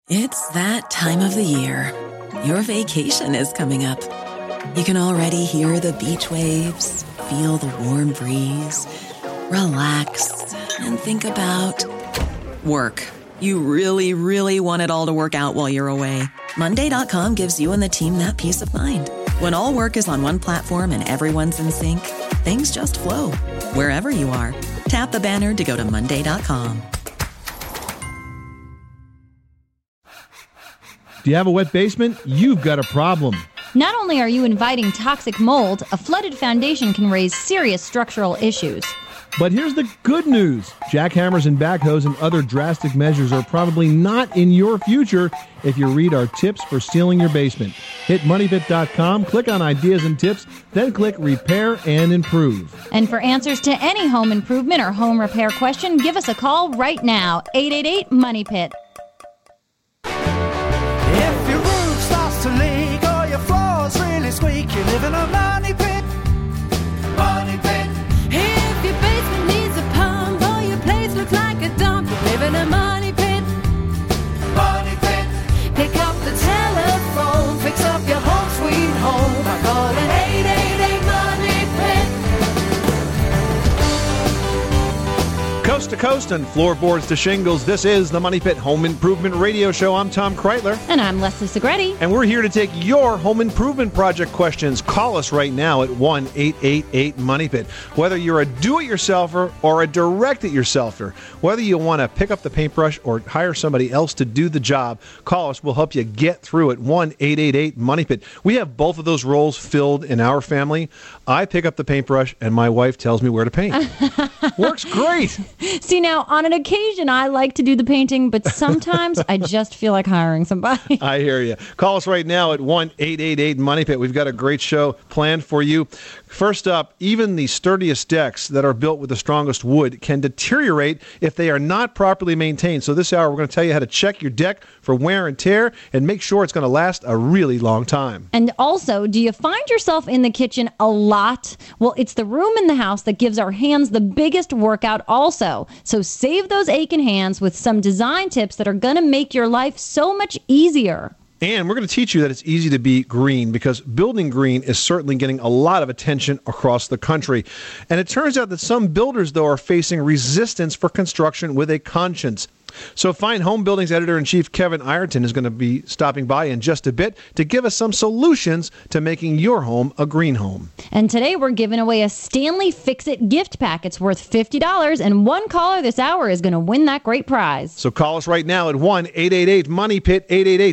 It's that time of the year. Your vacation is coming up. You can already hear the beach waves, feel the warm breeze, relax, and think about work. You really, really want it all to work out while you're away. Monday.com gives you and the team that peace of mind. When all work is on one platform and everyone's in sync, things just flow. Wherever you are, tap the banner to go to Monday.com. Do you have a wet basement? You've got a problem. Not only are you inviting toxic mold, a flooded foundation can raise serious structural issues. But here's the good news. Jackhammers and backhoes and other drastic measures are probably not in your future if you read our tips for sealing your basement. Hit MoneyPit.com, click on Ideas and Tips, then click Repair and Improve. And for answers to any home improvement or home repair question, give us a call right now, 888-MONEYPIT. If your roof starts to leak or your floor's really squeak, you live in a money pit. Money pit. If your basement needs a pump or your place looks like a dump, you live in a money pit. Money pit. Pick up the telephone, fix up your home sweet home by calling 888-MONEY-PIT. Coast to coast and floorboards to shingles, this is the Money Pit Home Improvement Radio Show. I'm Tom Kreitler. And I'm Leslie Segretti. And we're here to take your home improvement project questions. Call us right now at 1-888-MONEYPIT. Whether you're a do-it-yourselfer or a direct-it-yourselfer, whether you want to pick up the paintbrush or hire somebody else to do the job, call us. We'll help you get through it. 1-888-MONEYPIT. We have both of those roles filled in our family. I pick up the paintbrush and my wife tells me where to paint. Works great. See, now, on an occasion, I like to do the painting, but sometimes I just feel like hiring somebody. I hear you. Call us right now at 1-888-MONEYPIT. We've got a great show planned for you. First up, even the sturdiest decks that are built with the strongest wood can deteriorate if they are not properly maintained. So this hour, we're going to tell you how to check your deck for wear and tear and make sure it's going to last a really long time. And also, do you find yourself in the kitchen a lot? Well, it's the room in the house that gives our hands the biggest workout also. So save those aching hands with some design tips that are going to make your life so much easier. And we're going to teach you that it's easy to be green because building green is certainly getting a lot of attention across the country. And it turns out that some builders, though, are facing resistance for construction with a conscience. So Fine Home Buildings Editor-in-Chief Kevin Ireton is going to be stopping by in just a bit to give us some solutions to making your home a green home. And today we're giving away a Stanley Fix-It gift pack. It's worth $50, and one caller this hour is going to win that great prize. So call us right now at 1-888-MONEYPIT,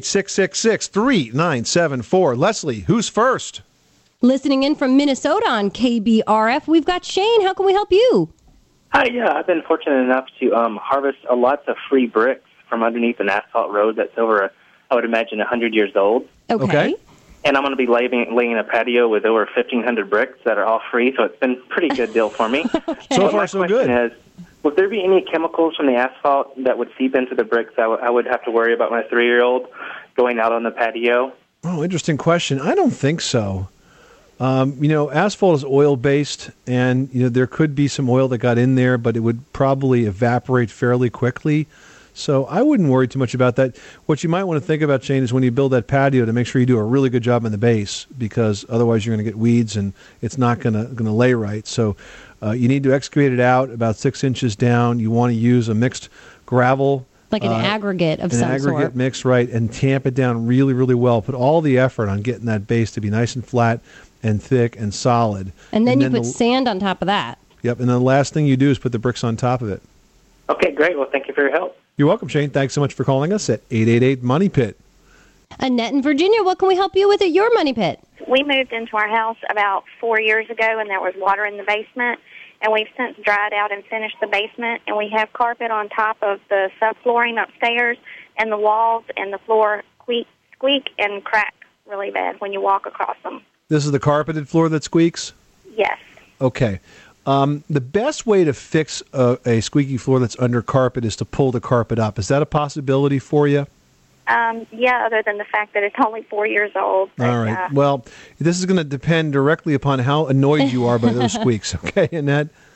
888-666-3974. Leslie, who's first? Listening in from Minnesota on KBRF, we've got Shane. How can we help you? Hi, yeah, I've been fortunate enough to harvest lots of free bricks from underneath an asphalt road that's over, I would imagine, 100 years old. Okay. And I'm going to be laying a patio with over 1,500 bricks that are all free, so it's been a pretty good deal for me. Okay. So far, so good. My question is, would there be any chemicals from the asphalt that would seep into the bricks that I would have to worry about my 3-year-old going out on the patio? Oh, interesting question. I don't think so. Asphalt is oil-based, and there could be some oil that got in there, but it would probably evaporate fairly quickly. So I wouldn't worry too much about that. What you might want to think about, Shane, is when you build that patio to make sure you do a really good job in the base, because otherwise you're going to get weeds and it's not going to lay right. So you need to excavate it out about 6 inches down. You want to use a mixed gravel. Like an aggregate of some sort. An aggregate mix, right, and tamp it down really, really well. Put all the effort on getting that base to be nice and flat and thick and solid. And then you put sand on top of that. Yep, and then the last thing you do is put the bricks on top of it. Okay, great. Well, thank you for your help. You're welcome, Shane. Thanks so much for calling us at 888-MONEYPIT. Annette in Virginia, what can we help you with at your Money Pit? We moved into our house about 4 years ago, and there was water in the basement, and we've since dried out and finished the basement, and we have carpet on top of the subflooring upstairs, and the walls and the floor squeak and crack really bad when you walk across them. This is the carpeted floor that squeaks? Yes. Okay. The best way to fix a squeaky floor that's under carpet is to pull the carpet up. Is that a possibility for you? Yeah, other than the fact that it's only 4 years old. But, all right. Well, this is going to depend directly upon how annoyed you are by those squeaks, okay, Annette?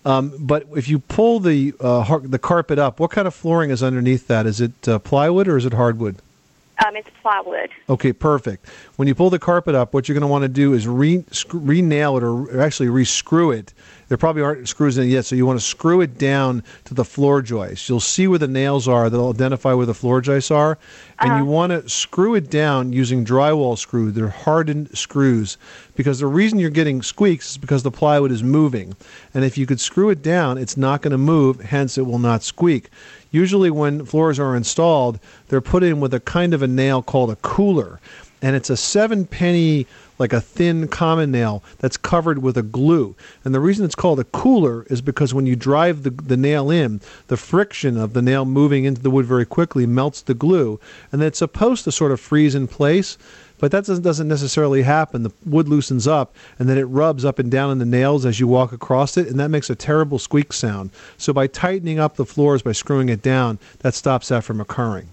But if you pull the carpet up, what kind of flooring is underneath that? Is it plywood or is it hardwood? It's plywood. Okay, perfect. When you pull the carpet up, what you're going to want to do is re-nail it or actually re-screw it. There probably aren't screws in it yet, so you want to screw it down to the floor joist. You'll see where the nails are that'll identify where the floor joists are. And you want to screw it down using drywall screw. They're hardened screws because the reason you're getting squeaks is because the plywood is moving. And if you could screw it down, it's not going to move, hence it will not squeak. Usually when floors are installed, they're put in with a kind of a nail called a cooler. And it's a 7-penny, like a thin common nail that's covered with a glue. And the reason it's called a cooler is because when you drive the nail in, the friction of the nail moving into the wood very quickly melts the glue. And it's supposed to sort of freeze in place, but that doesn't necessarily happen. The wood loosens up, and then it rubs up and down in the nails as you walk across it, and that makes a terrible squeak sound. So by tightening up the floors, by screwing it down, that stops that from occurring.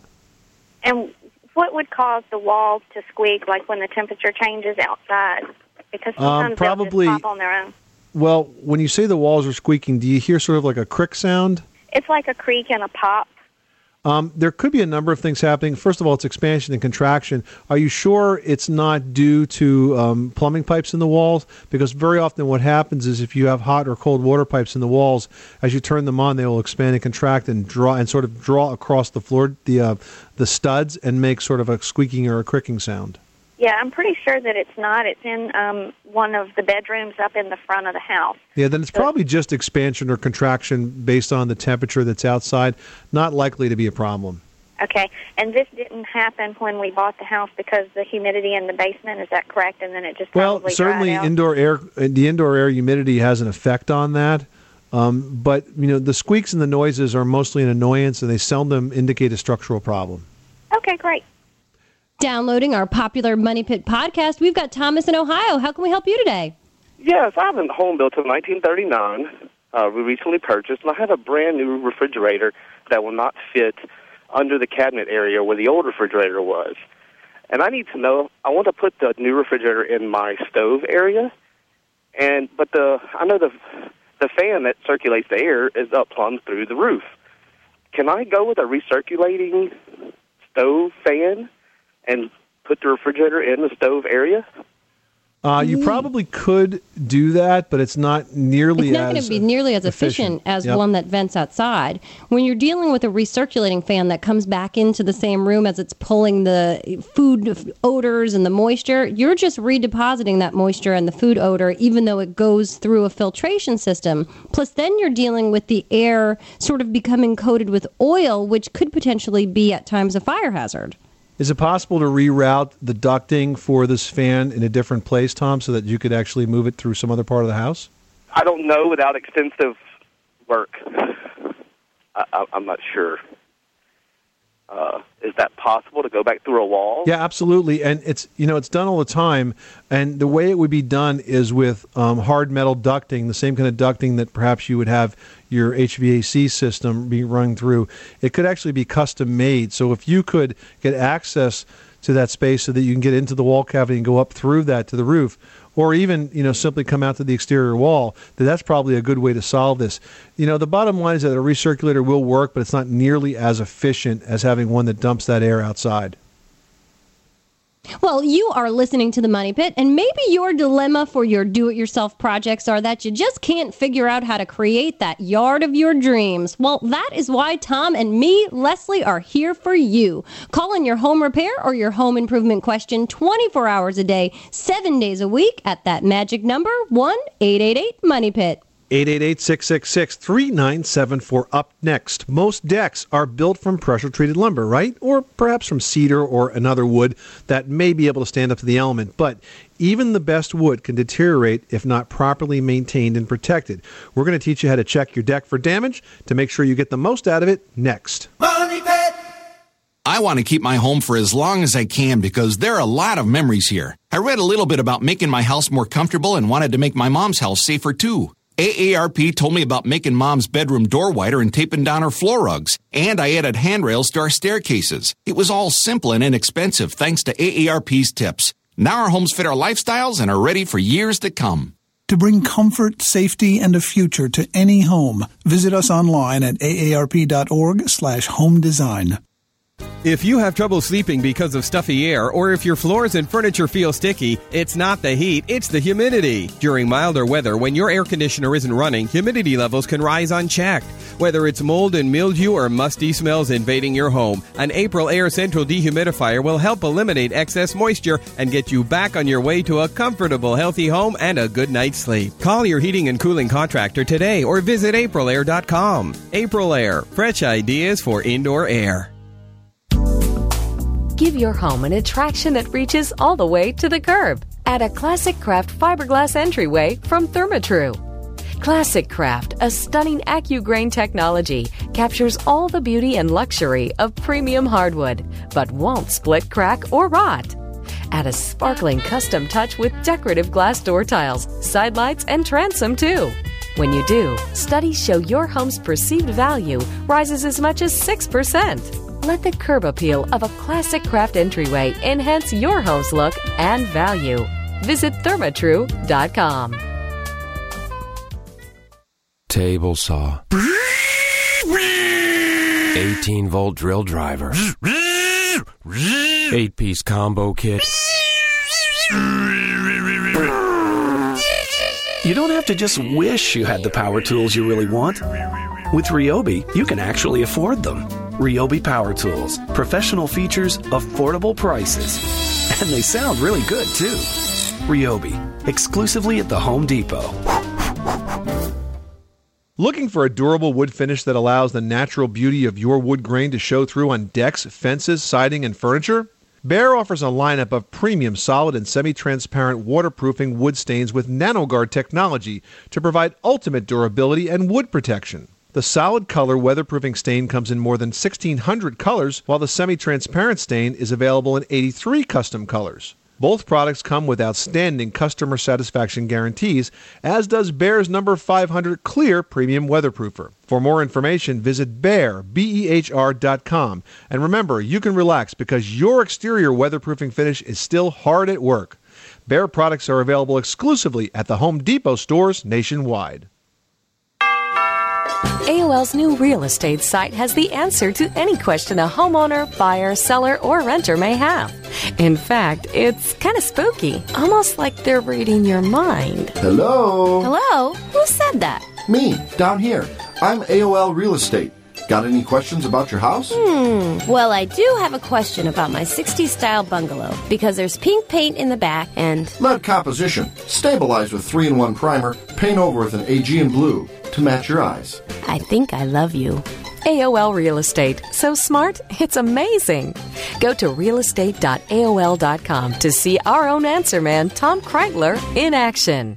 And what would cause the walls to squeak, like when the temperature changes outside? Because sometimes probably, they'll just pop on their own. Well, when you say the walls are squeaking, do you hear sort of like a crick sound? It's like a creak and a pop. There could be a number of things happening. First of all, it's expansion and contraction. Are you sure it's not due to plumbing pipes in the walls? Because very often what happens is if you have hot or cold water pipes in the walls, as you turn them on, they will expand and contract and sort of draw across the floor, the studs, and make sort of a squeaking or a cricking sound. Yeah, I'm pretty sure that it's not. It's in one of the bedrooms up in the front of the house. Yeah, then it's probably just expansion or contraction based on the temperature that's outside. Not likely to be a problem. Okay, and this didn't happen when we bought the house because the humidity in the basement, is that correct? And then it just probably certainly dried out? the indoor air humidity has an effect on that. But the squeaks and the noises are mostly an annoyance, and they seldom indicate a structural problem. Okay, great. Downloading our popular Money Pit podcast, we've got Thomas in Ohio. How can we help you today? Yes, I have a home built in 1939. We recently purchased, and I have a brand new refrigerator that will not fit under the cabinet area where the old refrigerator was. And I need to know, I want to put the new refrigerator in my stove area, but I know the fan that circulates the air is up plumb through the roof. Can I go with a recirculating stove fan and put the refrigerator in the stove area? You probably could do that, but it's not nearly It's not going to be nearly as efficient as one that vents outside. When you're dealing with a recirculating fan that comes back into the same room as it's pulling the food odors and the moisture, you're just redepositing that moisture and the food odor, even though it goes through a filtration system. Plus, then you're dealing with the air sort of becoming coated with oil, which could potentially be at times a fire hazard. Is it possible to reroute the ducting for this fan in a different place, Tom, so that you could actually move it through some other part of the house? I don't know without extensive work. I'm not sure. Is that possible to go back through a wall? Yeah, absolutely. And it's done all the time. And the way it would be done is with hard metal ducting, the same kind of ducting that perhaps you would have your HVAC system be run through. It could actually be custom made. So if you could get access to that space so that you can get into the wall cavity and go up through that to the roof, or even simply come out to the exterior wall, that's probably a good way to solve this. The bottom line is that a recirculator will work, but it's not nearly as efficient as having one that dumps that air outside. Well, you are listening to The Money Pit, and maybe your dilemma for your do-it-yourself projects are that you just can't figure out how to create that yard of your dreams. Well, that is why Tom and me, Leslie, are here for you. Call in your home repair or your home improvement question 24 hours a day, 7 days a week at that magic number, 1-888-MONEY-PIT. 888-666-3974. Up next, most decks are built from pressure-treated lumber, right? Or perhaps from cedar or another wood that may be able to stand up to the element. But even the best wood can deteriorate if not properly maintained and protected. We're going to teach you how to check your deck for damage to make sure you get the most out of it next. Money Pit! I want to keep my home for as long as I can because there are a lot of memories here. I read a little bit about making my house more comfortable and wanted to make my mom's house safer too. AARP told me about making Mom's bedroom door wider and taping down her floor rugs. And I added handrails to our staircases. It was all simple and inexpensive thanks to AARP's tips. Now our homes fit our lifestyles and are ready for years to come. to bring comfort, safety, and a future to any home. Visit us online at aarp.org/home design. If you have trouble sleeping because of stuffy air, or if your floors and furniture feel sticky, it's not the heat, it's the humidity. During milder weather, when your air conditioner isn't running, humidity levels can rise unchecked. Whether it's mold and mildew or musty smells invading your home, an April Air Central dehumidifier will help eliminate excess moisture and get you back on your way to a comfortable, healthy home and a good night's sleep. Call your heating and cooling contractor today or visit aprilair.com. April Air, fresh ideas for indoor air. Give your home an attraction that reaches all the way to the curb. Add a Classic Craft fiberglass entryway from Therma-Tru. Classic Craft, a stunning AccuGrain technology, captures all the beauty and luxury of premium hardwood, but won't split, crack, or rot. Add a sparkling custom touch with decorative glass door tiles, side lights, and transom too. When you do, studies show your home's perceived value rises as much as 6%. Let the curb appeal of a Classic Craft entryway enhance your home's look and value. Visit thermatru.com. Table saw. 18-volt drill driver. 8-piece combo kit. You don't have to just wish you had the power tools you really want. With Ryobi, you can actually afford them. Ryobi Power Tools. Professional features, affordable prices. And they sound really good, too. Ryobi. Exclusively at the Home Depot. Looking for a durable wood finish that allows the natural beauty of your wood grain to show through on decks, fences, siding, and furniture? Behr offers a lineup of premium solid and semi-transparent waterproofing wood stains with NanoGuard technology to provide ultimate durability and wood protection. The solid color weatherproofing stain comes in more than 1,600 colors, while the semi-transparent stain is available in 83 custom colors. Both products come with outstanding customer satisfaction guarantees, as does Behr's number 500 Clear Premium Weatherproofer. For more information, visit Behr, BEHR.com. And remember, you can relax because your exterior weatherproofing finish is still hard at work. Behr products are available exclusively at the Home Depot stores nationwide. AOL's new real estate site has the answer to any question a homeowner, buyer, seller, or renter may have. In fact, it's kind of spooky, almost like they're reading your mind. Hello? Hello? Who said that? Me, down here. I'm AOL Real Estate. Got any questions about your house? Well, I do have a question about my 60s style bungalow because there's pink paint in the back and... Lead composition. Stabilized with 3-in-1 primer. Paint over with an Aegean blue to match your eyes. I think I love you. AOL Real Estate. So smart, it's amazing. Go to realestate.aol.com to see our own answer man, Tom Kreitler, in action.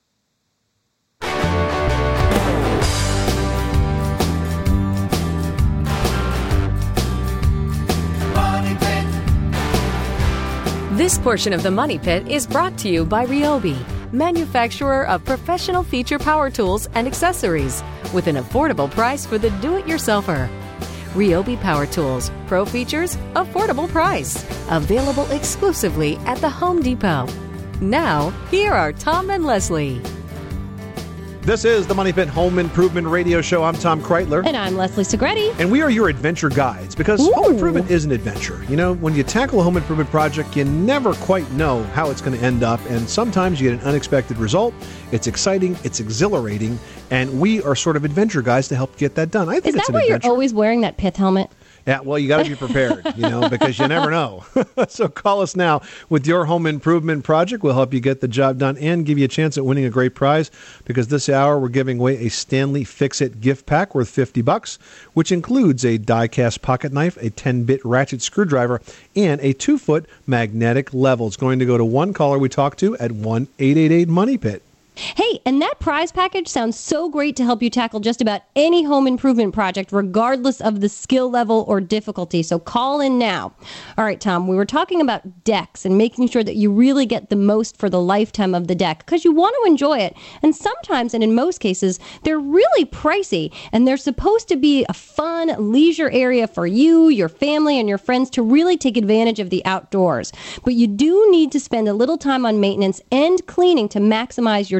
This portion of the Money Pit is brought to you by Ryobi, manufacturer of professional feature power tools and accessories, with an affordable price for the do-it-yourselfer. Ryobi Power Tools, pro features, affordable price. Available exclusively at the Home Depot. Now, here are Tom and Leslie. This is the Money Pit Home Improvement Radio Show. I'm Tom Kreitler. And I'm Leslie Segretti. And we are your adventure guides because home improvement is an adventure. You know, when you tackle a home improvement project, you never quite know how it's going to end up. And sometimes you get an unexpected result. It's exciting. It's exhilarating. And we are sort of adventure guys to help get that done. I think it's an adventure. Is that why you're always wearing that pith helmet? Yeah, well, you got to be prepared, because you never know. So call us now with your home improvement project. We'll help you get the job done and give you a chance at winning a great prize, because this hour we're giving away a Stanley Fix-It gift pack worth $50, which includes a die-cast pocket knife, a 10-bit ratchet screwdriver, and a 2-foot magnetic level. It's going to go to one caller we talk to at 1-888-MONEY-PIT. Hey, and that prize package sounds so great to help you tackle just about any home improvement project, regardless of the skill level or difficulty. So call in now. All right, Tom, we were talking about decks and making sure that you really get the most for the lifetime of the deck, because you want to enjoy it. And sometimes, and in most cases, they're really pricey, and they're supposed to be a fun leisure area for you, your family, and your friends to really take advantage of the outdoors. But you do need to spend a little time on maintenance and cleaning to maximize your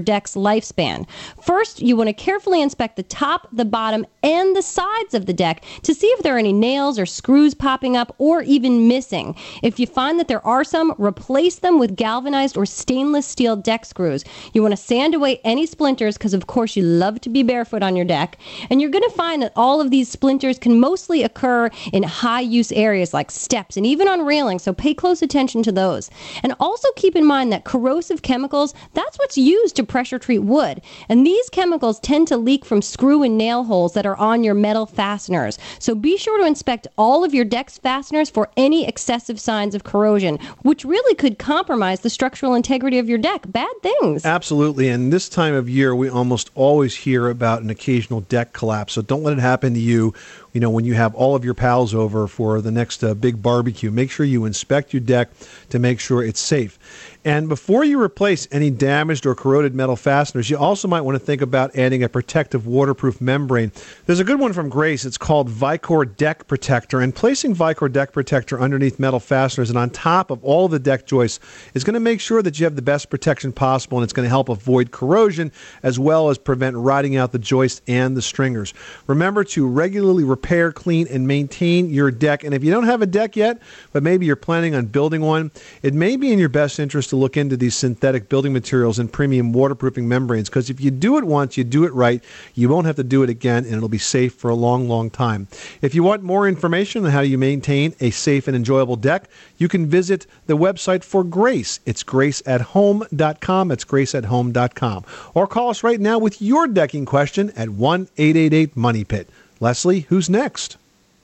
deck's lifespan. First, you want to carefully inspect the top, the bottom, and the sides of the deck to see if there are any nails or screws popping up or even missing. If you find that there are some, replace them with galvanized or stainless steel deck screws. You want to sand away any splinters because, of course, you love to be barefoot on your deck. And you're going to find that all of these splinters can mostly occur in high-use areas like steps and even on railings, so pay close attention to those. And also keep in mind that corrosive chemicals, that's what's used to pressure treat wood. And these chemicals tend to leak from screw and nail holes that are on your metal fasteners. So be sure to inspect all of your deck's fasteners for any excessive signs of corrosion, which really could compromise the structural integrity of your deck. Bad things. Absolutely. And this time of year, we almost always hear about an occasional deck collapse. So don't let it happen to you. You know, when you have all of your pals over for the next big barbecue, make sure you inspect your deck to make sure it's safe. And before you replace any damaged or corroded metal fasteners, you also might want to think about adding a protective waterproof membrane. There's a good one from Grace. It's called Vicor Deck Protector. And placing Vicor Deck Protector underneath metal fasteners and on top of all the deck joists is going to make sure that you have the best protection possible, and it's going to help avoid corrosion as well as prevent rotting out the joists and the stringers. Remember to regularly repair, clean, and maintain your deck. And if you don't have a deck yet, but maybe you're planning on building one, it may be in your best interest to look into these synthetic building materials and premium waterproofing membranes, because if you do it once, you do it right, you won't have to do it again, and it'll be safe for a long, long time. If you want more information on how you maintain a safe and enjoyable deck, you can visit the website for Grace. It's graceathome.com. It's graceathome.com. Or call us right now with your decking question at 1-888-MONEY-PIT. Leslie, who's next?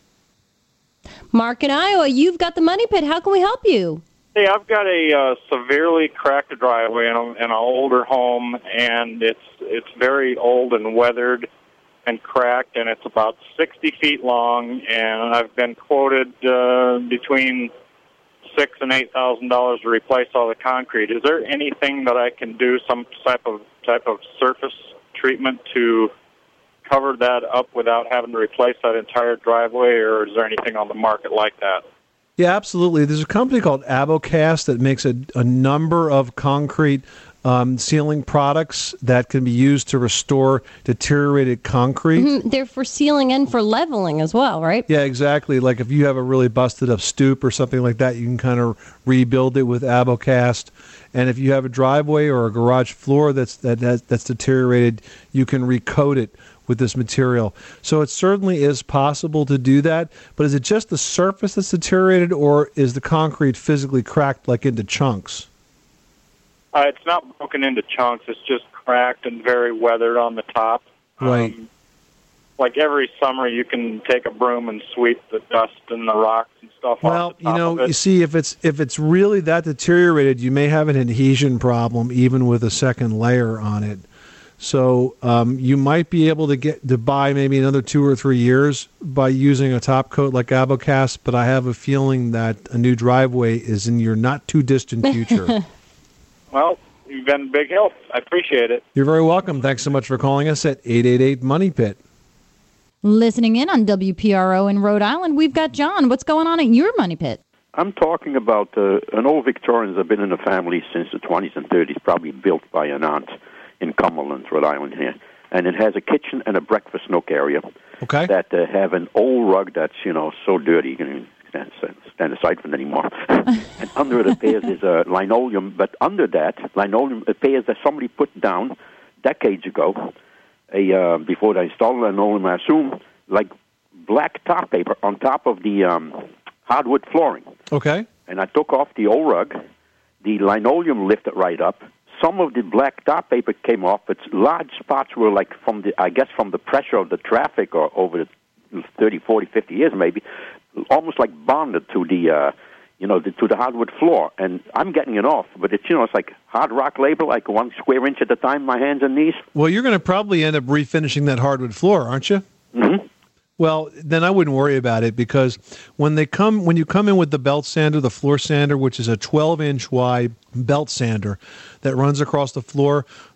Mark in Iowa, you've got the Money Pit. How can we help you? Hey, I've got a severely cracked driveway in an older home, and it's very old and weathered and cracked, and it's about 60 feet long, and I've been quoted between $6,000 and $8,000 to replace all the concrete. Is there anything that I can do, some type of surface treatment to cover that up without having to replace that entire driveway, or is there anything on the market like that? Yeah, absolutely. There's a company called Abocast that makes a number of concrete sealing products that can be used to restore deteriorated concrete. Mm-hmm. They're for sealing and for leveling as well, right? Yeah, exactly. Like if you have a really busted up stoop or something like that, you can kind of rebuild it with Abocast. And if you have a driveway or a garage floor that's deteriorated, you can recoat it with this material. So it certainly is possible to do that, but is it just the surface that's deteriorated, or is the concrete physically cracked like into chunks? It's not broken into chunks. It's just cracked and very weathered on the top. Right. Like every summer you can take a broom and sweep the dust and the rocks and stuff off the top of it. You see, if it's really that deteriorated, you may have an adhesion problem even with a second layer on it. So you might be able to buy maybe another 2 or 3 years by using a top coat like Abocast, but I have a feeling that a new driveway is in your not too distant future. Well, you've been a big help. I appreciate it. You're very welcome. Thanks so much for calling us at 888-MONEY-PIT. Listening in on WPRO in Rhode Island, we've got John. What's going on at your Money Pit? I'm talking about an old Victorian that's been in the family since the 20s and 30s, probably built by an aunt in Cumberland, Rhode Island here. And it has a kitchen and a breakfast nook area that have an old rug that's, so dirty you can stand aside from it anymore. And under it appears is a linoleum, but under that linoleum appears that somebody put down decades ago, before they installed linoleum, I assume, like black top paper on top of the hardwood flooring. Okay. And I took off the old rug. The linoleum lifted right up. Some of the black top paper came off, but large spots were like from the pressure of the traffic or over the 30, 40, 50 years maybe, almost like bonded to the, to the hardwood floor. And I'm getting it off, but it's, it's like hard rock labor, like 1 square inch at a time, my hands and knees. Well, you're going to probably end up refinishing that hardwood floor, aren't you? Mm-hmm. Well, then I wouldn't worry about it, because when you come in with the belt sander, the floor sander, which is a 12-inch wide belt sander that runs across the floor,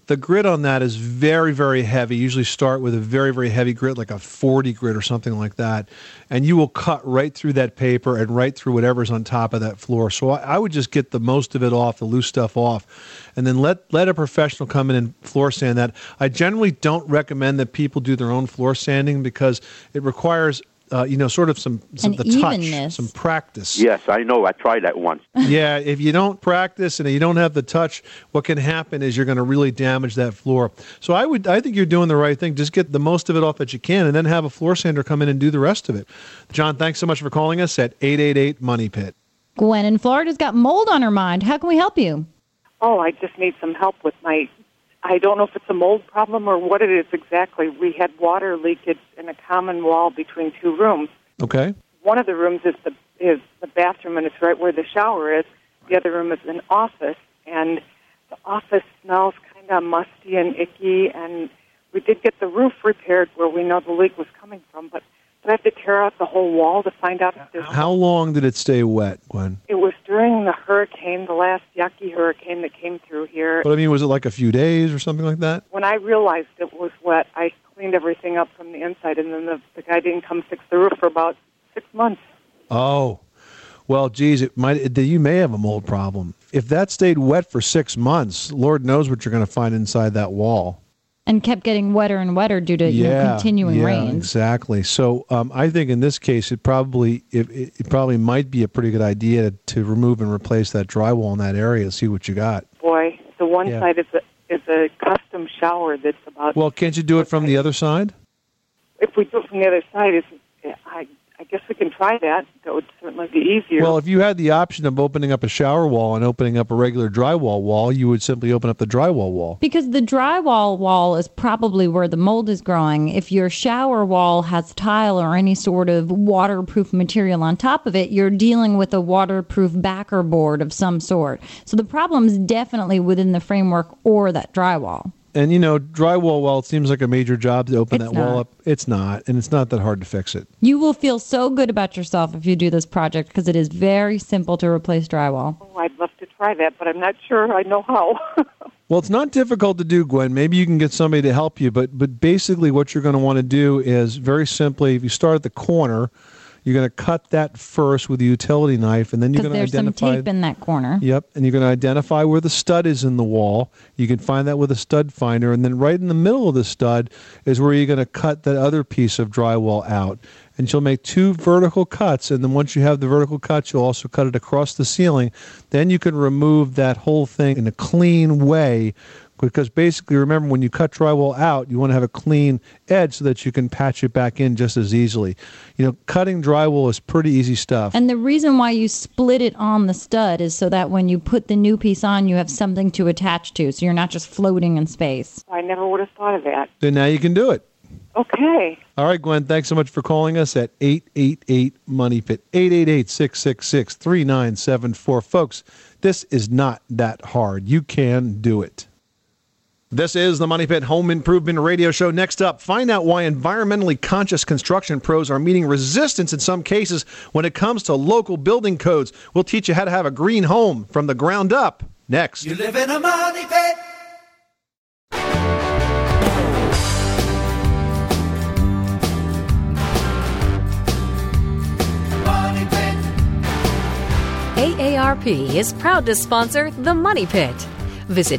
The grit on that is very, very heavy. Usually start with a very, very heavy grit, like a 40 grit or something like that. And you will cut right through that paper and right through whatever's on top of that floor. So I would just get the most of it off, the loose stuff off, and then let a professional come in and floor sand that. I generally don't recommend that people do their own floor sanding because it requires sort of some the touch, some practice. Yes, I know. I tried that once. Yeah, if you don't practice and you don't have the touch, what can happen is you're going to really damage that floor. So I think you're doing the right thing. Just get the most of it off that you can, and then have a floor sander come in and do the rest of it. John, thanks so much for calling us at 888-MONEY-PIT. Gwen in Florida's got mold on her mind. How can we help you? Oh, I just need some help with I don't know if it's a mold problem or what it is exactly. We had water leakage in a common wall between two rooms. Okay. One of the rooms is the bathroom, and it's right where the shower is. The other room is an office, and the office smells kind of musty and icky, and we did get the roof repaired where we know the leak was coming from, but I have to tear out the whole wall to find out if there's... How long did it stay wet, Gwen? It was during the hurricane, the last yucky hurricane that came through here. But I mean, was it like a few days or something like that? When I realized it was wet, I cleaned everything up from the inside, and then the guy didn't come fix the roof for about 6 months. Oh, well, geez, you may have a mold problem. If that stayed wet for 6 months, Lord knows what you're going to find inside that wall. And kept getting wetter and wetter due to continuing rains. Exactly. So I think in this case, it probably might be a pretty good idea to remove and replace that drywall in that area. See what you got. Boy, the one side is a custom shower that's about. Well, can't you do it from the other side? If we do it from the other side, I guess we can try that. That would certainly be easier. Well, if you had the option of opening up a shower wall and opening up a regular drywall wall, you would simply open up the drywall wall. Because the drywall wall is probably where the mold is growing. If your shower wall has tile or any sort of waterproof material on top of it, you're dealing with a waterproof backer board of some sort. So the problem is definitely within the framework or that drywall. And, drywall, while it seems like a major job to open that wall up, it's not. And it's not that hard to fix it. You will feel so good about yourself if you do this project because it is very simple to replace drywall. Oh, I'd love to try that, but I'm not sure I know how. Well, it's not difficult to do, Gwen. Maybe you can get somebody to help you. But basically what you're going to want to do is very simply, if you start at the corner, you're going to cut that first with a utility knife, and then you're going to identify... Because there's some tape in that corner. Yep, and you're going to identify where the stud is in the wall. You can find that with a stud finder, and then right in the middle of the stud is where you're going to cut that other piece of drywall out. And you'll make 2 vertical cuts, and then once you have the vertical cuts, you'll also cut it across the ceiling. Then you can remove that whole thing in a clean way. Because basically, remember, when you cut drywall out, you want to have a clean edge so that you can patch it back in just as easily. Cutting drywall is pretty easy stuff. And the reason why you split it on the stud is so that when you put the new piece on, you have something to attach to, so you're not just floating in space. I never would have thought of that. Then now you can do it. Okay. All right, Gwen, thanks so much for calling us at 888-MONEY-PIT, 888-666-3974. Folks, this is not that hard. You can do it. This is the Money Pit Home Improvement Radio Show. Next up, find out why environmentally conscious construction pros are meeting resistance in some cases when it comes to local building codes. We'll teach you how to have a green home from the ground up. Next. You live in a money pit. AARP is proud to sponsor The Money Pit. Visit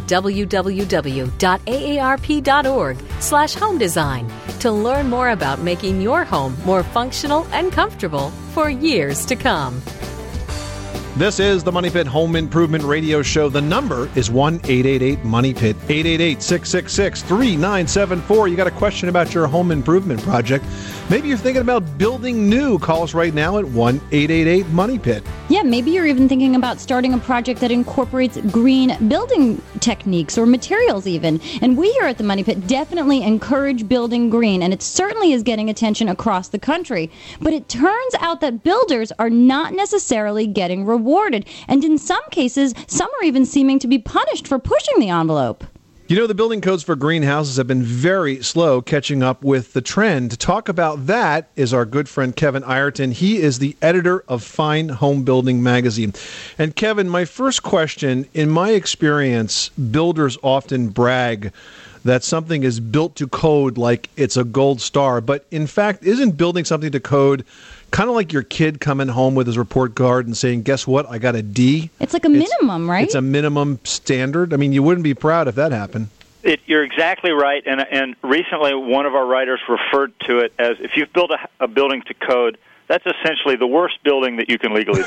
www.aarp.org/home design to learn more about making your home more functional and comfortable for years to come. This is the Money Pit Home Improvement Radio Show. The number is 1-888-MONEY-PIT, 888-666-3974. You got a question about your home improvement project? Maybe you're thinking about building new. Call us right now at 1-888-MONEY-PIT. Yeah, maybe you're even thinking about starting a project that incorporates green building techniques or materials even. And we here at the Money Pit definitely encourage building green, and it certainly is getting attention across the country. But it turns out that builders are not necessarily getting rewarded. And in some cases, some are even seeming to be punished for pushing the envelope. You know, the building codes for greenhouses have been very slow catching up with the trend. To talk about that is our good friend Kevin Ireton. He is the editor of Fine Home Building magazine. And Kevin, my first question, in my experience, builders often brag that something is built to code like it's a gold star. But in fact, isn't building something to code kind of like your kid coming home with his report card and saying, guess what, I got a D? It's like a minimum, right? It's a minimum standard. I mean, you wouldn't be proud if that happened. You're exactly right. And recently one of our writers referred to it as, if you've built a building to code, that's essentially the worst building that you can legally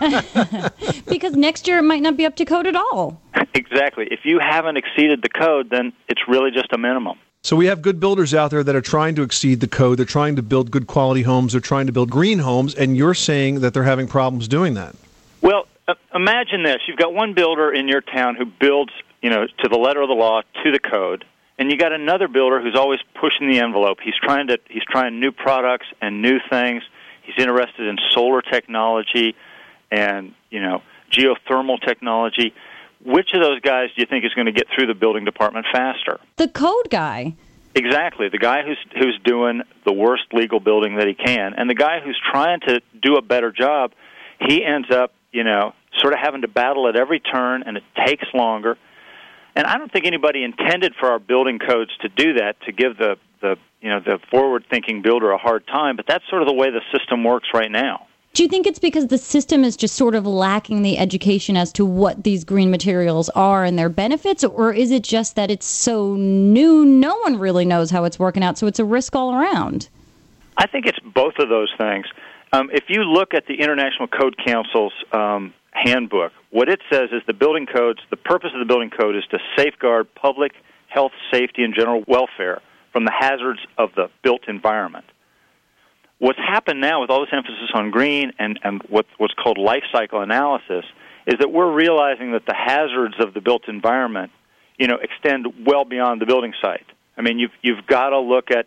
build. Because next year it might not be up to code at all. Exactly. If you haven't exceeded the code, then it's really just a minimum. So we have good builders out there that are trying to exceed the code. They're trying to build good quality homes. They're trying to build green homes, and you're saying that they're having problems doing that. Well, imagine this. You've got one builder in your town who builds, to the letter of the law, to the code, and you got another builder who's always pushing the envelope. He's trying new products and new things. He's interested in solar technology and, geothermal technology. Which of those guys do you think is going to get through the building department faster? The code guy. Exactly. The guy who's doing the worst legal building that he can. And the guy who's trying to do a better job, he ends up, sort of having to battle at every turn, and it takes longer. And I don't think anybody intended for our building codes to do that, to give the forward-thinking builder a hard time, but that's sort of the way the system works right now. Do you think it's because the system is just sort of lacking the education as to what these green materials are and their benefits, or is it just that it's so new, no one really knows how it's working out, so it's a risk all around? I think it's both of those things. If you look at the International Code Council's handbook, what it says is the purpose of the building code is to safeguard public health, safety, and general welfare from the hazards of the built environment. What's happened now with all this emphasis on green and what's called life cycle analysis is that we're realizing that the hazards of the built environment, extend well beyond the building site. I mean, you've got to look at,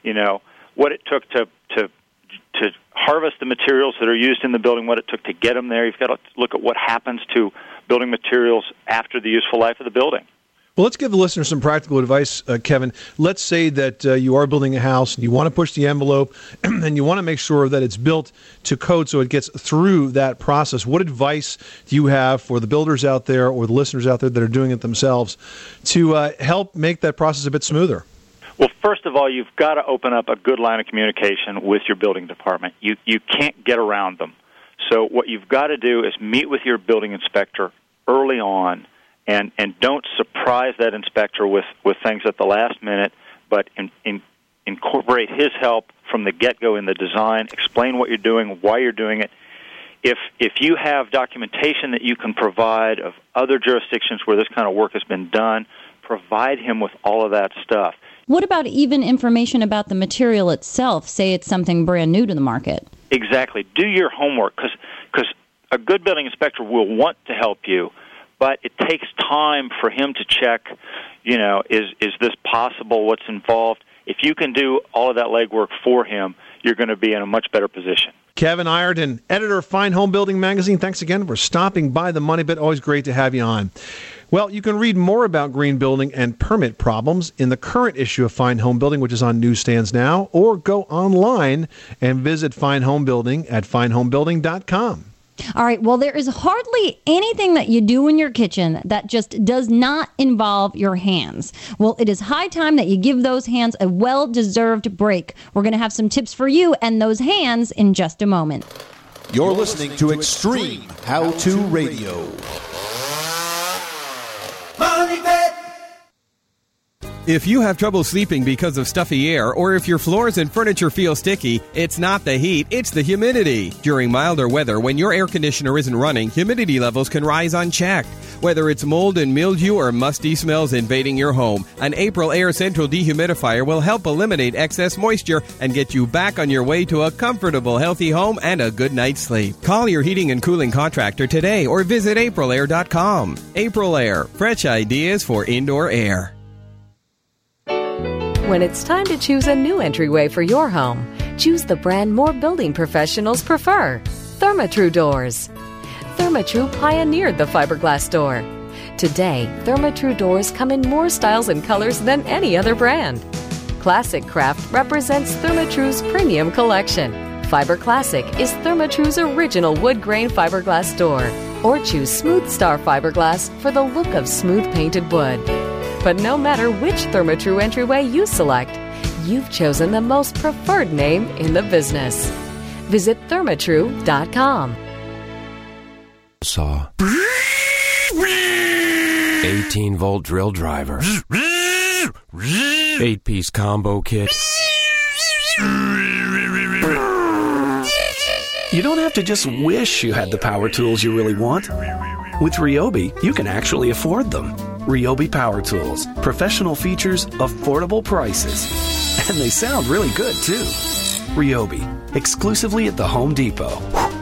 what it took to harvest the materials that are used in the building, what it took to get them there. You've got to look at what happens to building materials after the useful life of the building. Well, let's give the listeners some practical advice, Kevin. Let's say that you are building a house and you want to push the envelope and you want to make sure that it's built to code so it gets through that process. What advice do you have for the builders out there or the listeners out there that are doing it themselves to help make that process a bit smoother? Well, first of all, you've got to open up a good line of communication with your building department. You can't get around them. So what you've got to do is meet with your building inspector early on, and don't surprise that inspector with things at the last minute, but incorporate his help from the get-go in the design, explain what you're doing, why you're doing it. If you have documentation that you can provide of other jurisdictions where this kind of work has been done, provide him with all of that stuff. What about even information about the material itself? Say it's something brand new to the market. Exactly. Do your homework, because a good building inspector will want to help you, but it takes time for him to check, is this possible, what's involved. If you can do all of that legwork for him, you're going to be in a much better position. Kevin Ireton, editor of Fine Home Building magazine, thanks again for stopping by the Money Pit. Always great to have you on. Well, you can read more about green building and permit problems in the current issue of Fine Home Building, which is on newsstands now, or go online and visit Fine Home Building at finehomebuilding.com. All right, well, there is hardly anything that you do in your kitchen that just does not involve your hands. Well, it is high time that you give those hands a well-deserved break. We're going to have some tips for you and those hands in just a moment. You're listening to Extreme How-To Radio. Money Pit. If you have trouble sleeping because of stuffy air, or if your floors and furniture feel sticky, it's not the heat, it's the humidity. During milder weather, when your air conditioner isn't running, humidity levels can rise unchecked. Whether it's mold and mildew or musty smells invading your home, an April Air Central dehumidifier will help eliminate excess moisture and get you back on your way to a comfortable, healthy home and a good night's sleep. Call your heating and cooling contractor today or visit aprilair.com. April Air, fresh ideas for indoor air. When it's time to choose a new entryway for your home, choose the brand more building professionals prefer, Therma-Tru doors. Therma-Tru pioneered the fiberglass door. Today, Therma-Tru doors come in more styles and colors than any other brand. Classic Craft represents Therma-Tru's premium collection. Fiber Classic is Therma-Tru's original wood grain fiberglass door. Or choose Smooth Star fiberglass for the look of smooth painted wood. But no matter which Therma-Tru entryway you select, you've chosen the most preferred name in the business. Visit thermatru.com. Saw 18-volt drill driver, 8-piece combo kit. You don't have to just wish you had the power tools you really want. With Ryobi, you can actually afford them. Ryobi Power Tools. Professional features, affordable prices. And they sound really good, too. Ryobi. Exclusively at the Home Depot.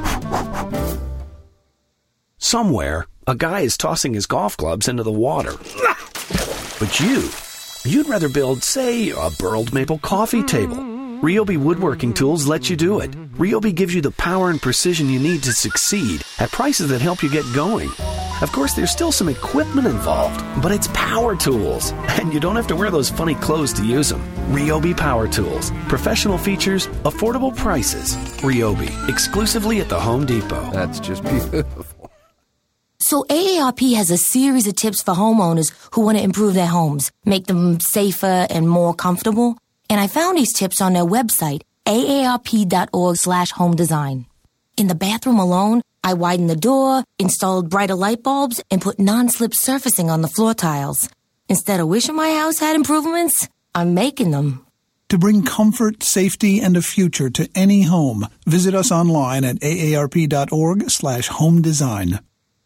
Somewhere, a guy is tossing his golf clubs into the water. But you'd rather build, say, a burled maple coffee table. Ryobi Woodworking Tools let you do it. Ryobi gives you the power and precision you need to succeed at prices that help you get going. Of course, there's still some equipment involved, but it's power tools, and you don't have to wear those funny clothes to use them. Ryobi Power Tools. Professional features, affordable prices. Ryobi. Exclusively at the Home Depot. That's just beautiful. So AARP has a series of tips for homeowners who want to improve their homes, make them safer and more comfortable. And I found these tips on their website, aarp.org/home design. In the bathroom alone, I widened the door, installed brighter light bulbs, and put non-slip surfacing on the floor tiles. Instead of wishing my house had improvements, I'm making them. To bring comfort, safety, and a future to any home, visit us online at aarp.org/home design.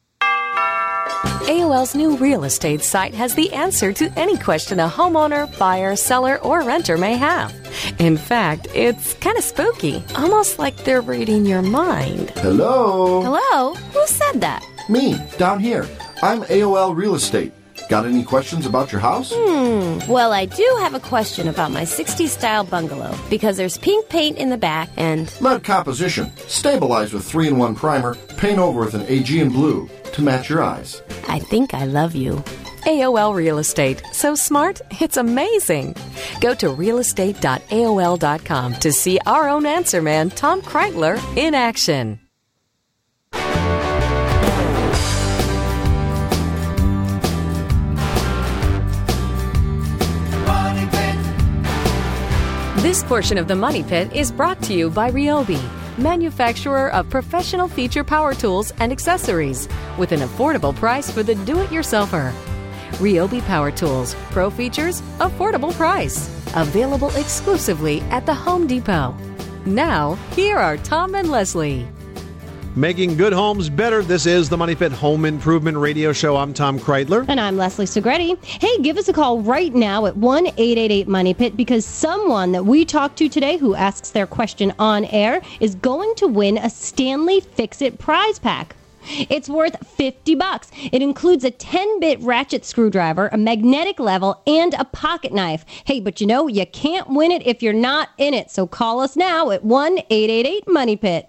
AOL's new real estate site has the answer to any question a homeowner, buyer, seller, or renter may have. In fact, it's kind of spooky, almost like they're reading your mind. Hello? Hello? Who said that? Me, down here. I'm AOL Real Estate. Got any questions about your house? Well, I do have a question about my 60s style bungalow because there's pink paint in the back and... Lead composition. Stabilize with 3-in-1 primer. Paint over with an Aegean blue to match your eyes. I think I love you. AOL Real Estate. So smart, it's amazing. Go to realestate.aol.com to see our own answer man, Tom Kreitler, in action. This portion of the Money Pit is brought to you by Ryobi, manufacturer of professional feature power tools and accessories, with an affordable price for the do-it-yourselfer. Ryobi Power Tools, pro features, affordable price. Available exclusively at the Home Depot. Now, here are Tom and Leslie. Making good homes better. This is the Money Pit Home Improvement Radio Show. I'm Tom Kreitler. And I'm Leslie Segretti. Hey, give us a call right now at 1-888-MONEY-PIT because someone that we talked to today who asks their question on air is going to win a Stanley Fix-It prize pack. It's worth $50. It includes a 10-bit ratchet screwdriver, a magnetic level, and a pocket knife. Hey, but you know, you can't win it if you're not in it. So call us now at 1-888-MONEY-PIT.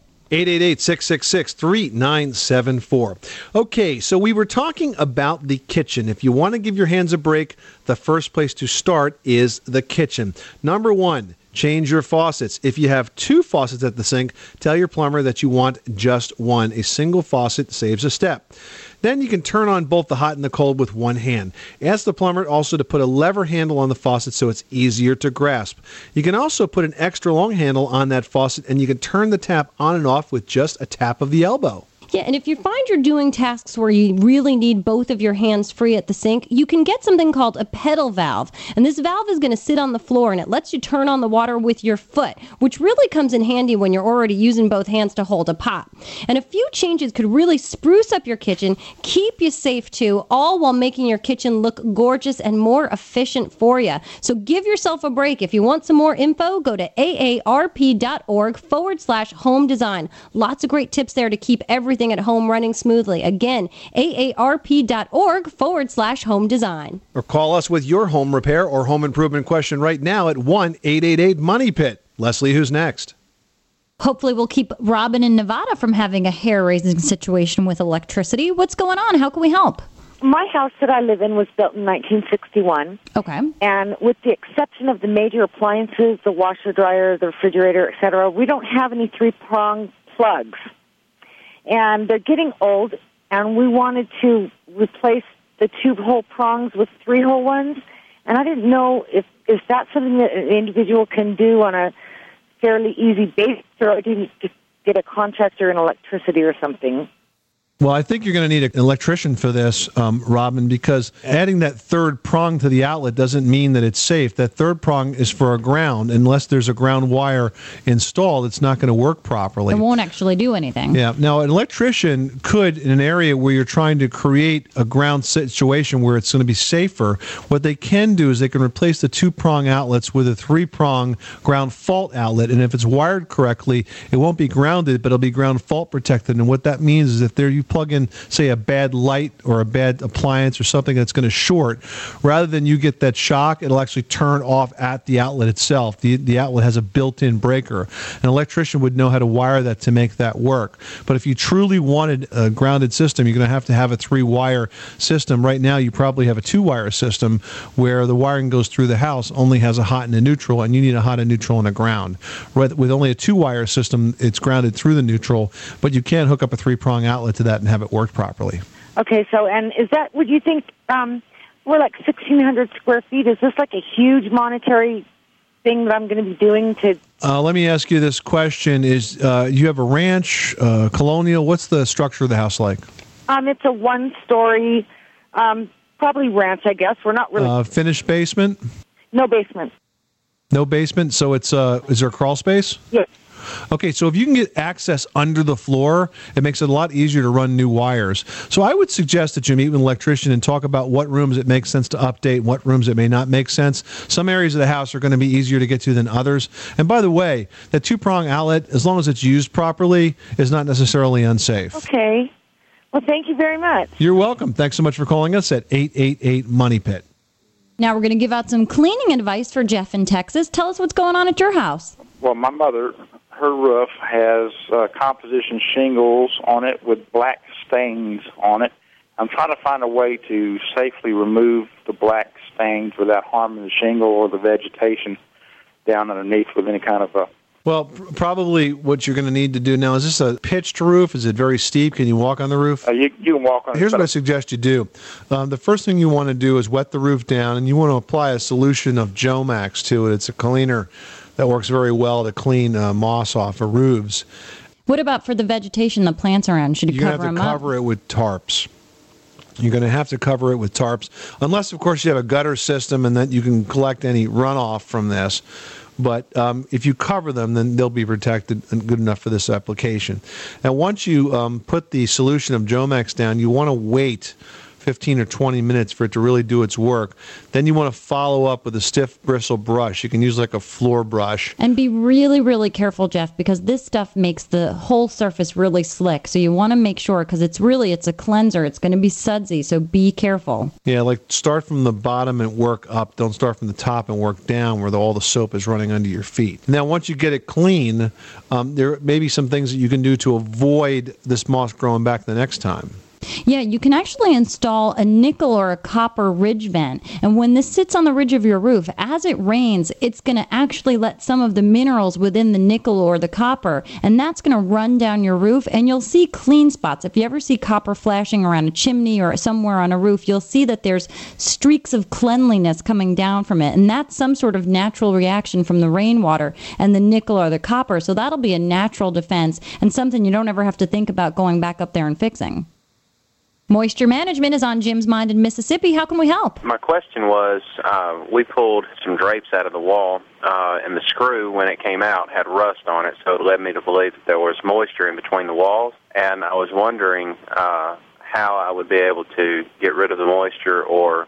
888-666-3974. Okay, so we were talking about the kitchen. If you want to give your hands a break, the first place to start is the kitchen. Number one, change your faucets. If you have two faucets at the sink, tell your plumber that you want just one. A single faucet saves a step. Then you can turn on both the hot and the cold with one hand. Ask the plumber also to put a lever handle on the faucet so it's easier to grasp. You can also put an extra long handle on that faucet and you can turn the tap on and off with just a tap of the elbow. Yeah, and if you find you're doing tasks where you really need both of your hands free at the sink, you can get something called a pedal valve. And this valve is going to sit on the floor, and it lets you turn on the water with your foot, which really comes in handy when you're already using both hands to hold a pot. And a few changes could really spruce up your kitchen, keep you safe too, all while making your kitchen look gorgeous and more efficient for you. So give yourself a break. If you want some more info, go to aarp.org/home design. Lots of great tips there to keep everything at home running smoothly. Again, aarp.org/home design. Or call us with your home repair or home improvement question right now at 1-888-MONEY-PIT. Leslie, who's next? Hopefully we'll keep Robin in Nevada from having a hair-raising situation with electricity. What's going on? How can we help? my house that I live in was built in 1961. Okay. And with the exception of the major appliances, the washer, dryer, the refrigerator, etc., we don't have any three-prong plugs. And they're getting old, and we wanted to replace the two-hole prongs with three-hole ones. And I didn't know if is that something that an individual can do on a fairly easy basis, or do you need to get a contractor in electricity or something? Well, I think you're going to need an electrician for this, Robin, because adding that third prong to the outlet doesn't mean that it's safe. That third prong is for a ground. Unless there's a ground wire installed, it's not going to work properly. It won't actually do anything. Yeah. Now, an electrician could, in an area where you're trying to create a ground situation where it's going to be safer, what they can do is they can replace the two-prong outlets with a three-prong ground fault outlet. And if it's wired correctly, it won't be grounded, but it'll be ground fault protected. And what that means is if you plug in, say, a bad light or a bad appliance or something that's going to short, rather than you get that shock, it'll actually turn off at the outlet itself. The outlet has a built-in breaker. An electrician would know how to wire that to make that work. But if you truly wanted a grounded system, you're going to have a three-wire system. Right now, you probably have a two-wire system where the wiring goes through the house, only has a hot and a neutral, and you need a hot and neutral and a ground. With only a two-wire system, it's grounded through the neutral, but you can't hook up a three-prong outlet to that and have it work properly. Okay, so, and is that, would you think, we're like 1,600 square feet, is this like a huge monetary thing that I'm going to be doing to... Let me ask you this question. You have a ranch, colonial, what's the structure of the house like? It's a one-story, probably ranch, I guess. We're not really... Finished basement? No basement. No basement, so it's, is there a crawl space? Yes. Okay, so if you can get access under the floor, it makes it a lot easier to run new wires. So I would suggest that you meet with an electrician and talk about what rooms it makes sense to update, what rooms it may not make sense. Some areas of the house are going to be easier to get to than others. And by the way, that two-prong outlet, as long as it's used properly, is not necessarily unsafe. Okay. Well, thank you very much. You're welcome. Thanks so much for calling us at 888-MONEY-PIT. Now we're going to give out some cleaning advice for Jeff in Texas. Tell us what's going on at your house. Well, my mother, her roof has composition shingles on it with black stains on it. I'm trying to find a way to safely remove the black stains without harming the shingle or the vegetation down underneath with any kind of a... Well, probably what you're going to need to do now, is this a pitched roof? Is it very steep? Can you walk on the roof? You can walk on it. Here's what I suggest you do. The first thing you want to do is wet the roof down, and you want to apply a solution of Jomax to it. It's a cleaner that works very well to clean moss off of roofs. What about for the vegetation, the plants around? Should you cover them up? You're going to have to cover it with tarps. You're going to have to cover it with tarps, unless, of course, you have a gutter system and then you can collect any runoff from this. But if you cover them, then they'll be protected and good enough for this application. Now, once you put the solution of Jomax down, you want to wait 15 or 20 minutes for it to really do its work. Then you want to follow up with a stiff bristle brush. You can use like a floor brush. And be really, really careful, Jeff, because this stuff makes the whole surface really slick. So you want to make sure, because it's a cleanser. It's going to be sudsy, so be careful. Yeah, like start from the bottom and work up. Don't start from the top and work down where all the soap is running under your feet. Now, once you get it clean, there may be some things that you can do to avoid this moss growing back the next time. Yeah, you can actually install a nickel or a copper ridge vent. And when this sits on the ridge of your roof, as it rains, it's going to actually let some of the minerals within the nickel or the copper, and that's going to run down your roof, and you'll see clean spots. If you ever see copper flashing around a chimney or somewhere on a roof, you'll see that there's streaks of cleanliness coming down from it, and that's some sort of natural reaction from the rainwater and the nickel or the copper. So that'll be a natural defense and something you don't ever have to think about going back up there and fixing. Moisture management is on Jim's mind in Mississippi. How can we help? My question was, we pulled some drapes out of the wall, and the screw, when it came out, had rust on it, so it led me to believe that there was moisture in between the walls, and I was wondering how I would be able to get rid of the moisture or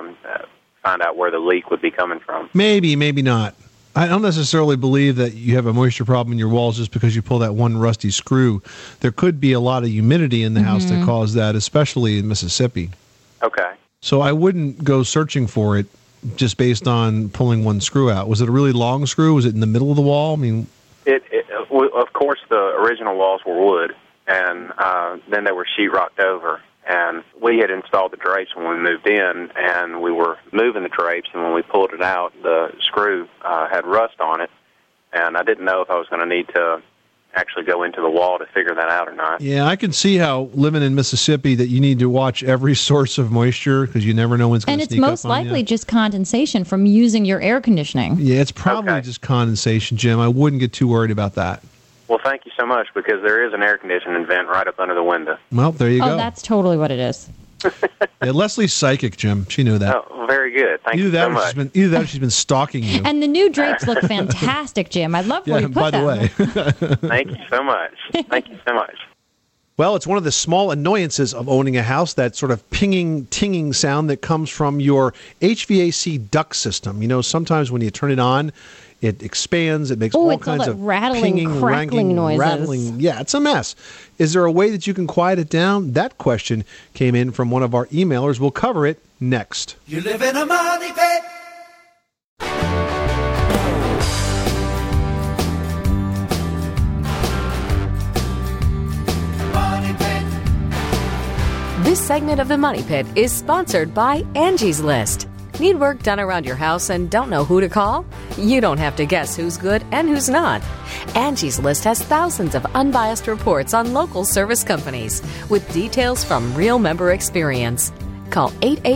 find out where the leak would be coming from. Maybe, maybe not. I don't necessarily believe that you have a moisture problem in your walls just because you pull that one rusty screw. There could be a lot of humidity in the house that caused that, especially in Mississippi. Okay. So I wouldn't go searching for it just based on pulling one screw out. Was it a really long screw? Was it in the middle of the wall? I mean, of course, the original walls were wood, and then they were sheetrocked over. And we had installed the drapes when we moved in, and we were moving the drapes, and when we pulled it out, the screw had rust on it, and I didn't know if I was going to need to actually go into the wall to figure that out or not. Yeah, I can see how living in Mississippi that you need to watch every source of moisture because you never know when it's going to sneak up on you. And it's most likely just condensation from using your air conditioning. Yeah, it's probably just condensation, Jim. I wouldn't get too worried about that. Well, thank you so much, because there is an air conditioning vent right up under the window. Well, there you go. Oh, that's totally what it is. Yeah, Leslie's psychic, Jim. She knew that. Oh, very good. Thank you so much. Either that or she's been stalking you. And the new drapes look fantastic, Jim. I love where you put by them. the way. Thank you so much. Thank you so much. Well, it's one of the small annoyances of owning a house, that sort of pinging, tinging sound that comes from your HVAC duct system. You know, sometimes when you turn it on, it expands. It makes all kinds of rattling, pinging, crackling noises. rattling. Yeah, it's a mess. Is there a way that you can quiet it down? That question came in from one of our emailers. We'll cover it next. You live in a money pit. Money pit. This segment of the Money Pit is sponsored by Angie's List. Need work done around your house and don't know who to call? You don't have to guess who's good and who's not. Angie's List has thousands of unbiased reports on local service companies with details from real member experience. Call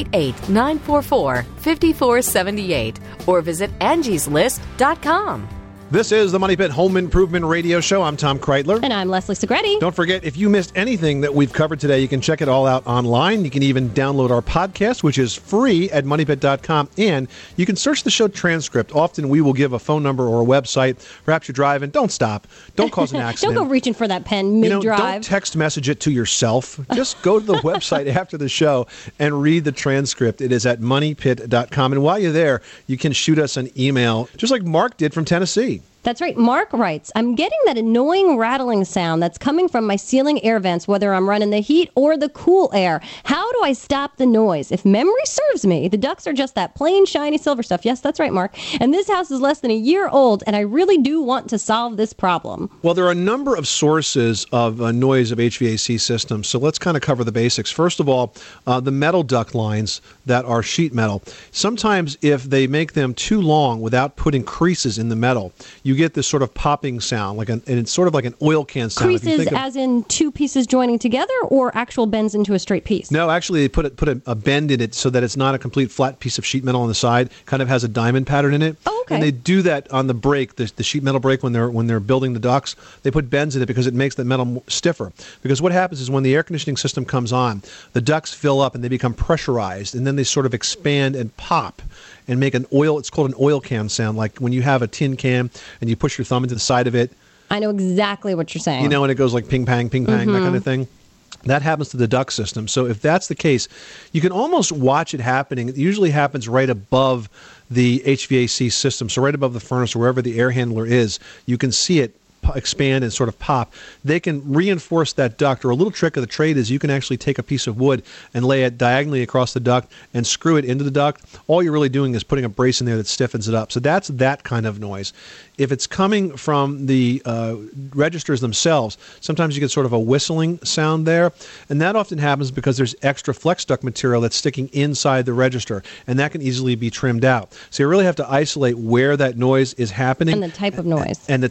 888-944-5478 or visit angieslist.com. This is the Money Pit Home Improvement Radio Show. I'm Tom Kreitler. And I'm Leslie Segretti. Don't forget, if you missed anything that we've covered today, you can check it all out online. You can even download our podcast, which is free at moneypit.com. And you can search the show transcript. Often we will give a phone number or a website. Perhaps you're driving. Don't stop. Don't cause an accident. Don't go reaching for that pen mid-drive. Don't text message it to yourself. Just go to the website after the show and read the transcript. It is at moneypit.com. And while you're there, you can shoot us an email, just like Mark did from Tennessee. That's right. Mark writes, I'm getting that annoying rattling sound that's coming from my ceiling air vents, whether I'm running the heat or the cool air. How do I stop the noise? If memory serves me, the ducts are just that plain, shiny silver stuff. Yes, that's right, Mark. And this house is less than a year old, and I really do want to solve this problem. Well, there are a number of sources of noise of HVAC systems, so let's kind of cover the basics. First of all, the metal duct lines that are sheet metal. Sometimes if they make them too long without putting creases in the metal, you get this sort of popping sound, and it's sort of like an oil can sound. Creases as in two pieces joining together, or actual bends into a straight piece? No, actually they put a bend in it so that it's not a complete flat piece of sheet metal on the side. Kind of has a diamond pattern in it. Oh, okay. And they do that on the brake, the sheet metal brake, when they're building the ducts. They put bends in it because it makes the metal stiffer. Because what happens is when the air conditioning system comes on, the ducts fill up and they become pressurized, and then they sort of expand and pop and make an oil, it's called an oil can sound, like when you have a tin can and you push your thumb into the side of it. I know exactly what you're saying. You know, and it goes like ping, pang, that kind of thing. That happens to the duct system. So if that's the case, you can almost watch it happening. It usually happens right above the HVAC system, so right above the furnace or wherever the air handler is. You can see it expand and sort of pop. They can reinforce that duct, or a little trick of the trade is you can actually take a piece of wood and lay it diagonally across the duct and screw it into the duct. All you're really doing is putting a brace in there that stiffens it up. So that's that kind of noise. If it's coming from the registers themselves, sometimes you get sort of a whistling sound there, and that often happens because there's extra flex duct material that's sticking inside the register, and that can easily be trimmed out. So you really have to isolate where that noise is happening. And the type of noise. And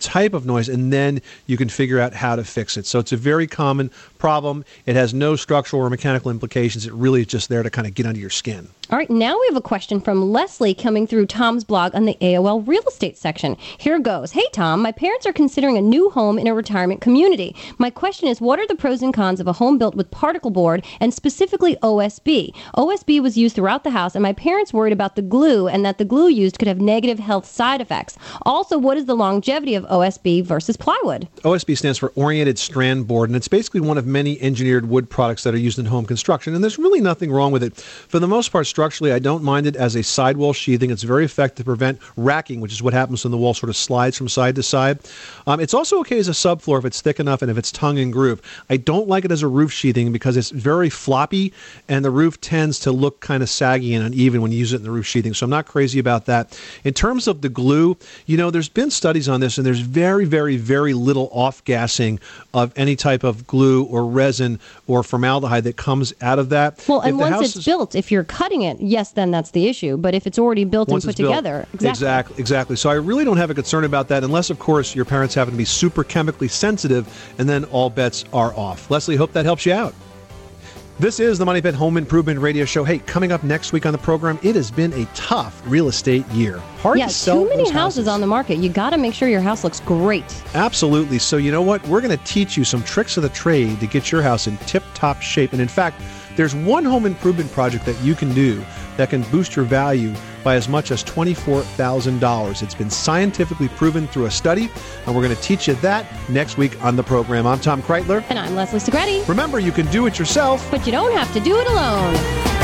then you can figure out how to fix it. So it's a very common problem. It has no structural or mechanical implications. It really is just there to kind of get under your skin. All right, now we have a question from Leslie coming through Tom's blog on the AOL real estate section. Here goes. Hey, Tom, my parents are considering a new home in a retirement community. My question is, what are the pros and cons of a home built with particle board and specifically OSB? OSB was used throughout the house, and my parents worried about the glue and that the glue used could have negative health side effects. Also, what is the longevity of OSB versus plywood? OSB stands for Oriented Strand Board, and it's basically one of many engineered wood products that are used in home construction, and there's really nothing wrong with it. For the most part, structural structurally. I don't mind it as a sidewall sheathing. It's very effective to prevent racking, which is what happens when the wall sort of slides from side to side. It's also okay as a subfloor if it's thick enough and if it's tongue and groove. I don't like it as a roof sheathing because it's very floppy and the roof tends to look kind of saggy and uneven when you use it in the roof sheathing. So I'm not crazy about that. In terms of the glue, there's been studies on this and there's very, very, very little off-gassing of any type of glue or resin or formaldehyde that comes out of that. Well, and once it's built, if you're cutting it, yes, then that's the issue. But if it's already built and put together, exactly. So I really don't have a concern about that, unless, of course, your parents happen to be super chemically sensitive, and then all bets are off. Leslie, hope that helps you out. This is the Money Pit Home Improvement Radio Show. Hey, coming up next week on the program, it has been a tough real estate year. Hard to sell too many houses on the market. You got to make sure your house looks great. Absolutely. So you know what? We're going to teach you some tricks of the trade to get your house in tip-top shape. And in fact, there's one home improvement project that you can do that can boost your value by as much as $24,000. It's been scientifically proven through a study, and we're going to teach you that next week on the program. I'm Tom Kreitler. And I'm Leslie Segretti. Remember, you can do it yourself, but you don't have to do it alone.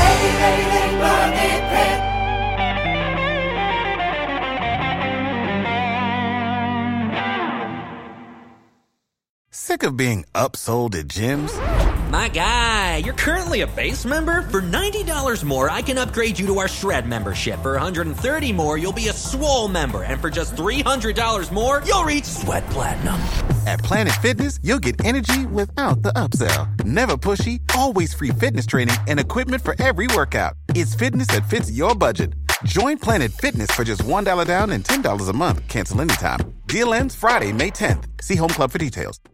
Sick of being upsold at gyms? My guy, you're currently a base member? For $90 more, I can upgrade you to our Shred membership. For $130 more, you'll be a Swole member. And for just $300 more, you'll reach Sweat Platinum. At Planet Fitness, you'll get energy without the upsell. Never pushy, always free fitness training and equipment for every workout. It's fitness that fits your budget. Join Planet Fitness for just $1 down and $10 a month. Cancel anytime. Deal ends Friday, May 10th. See Home Club for details.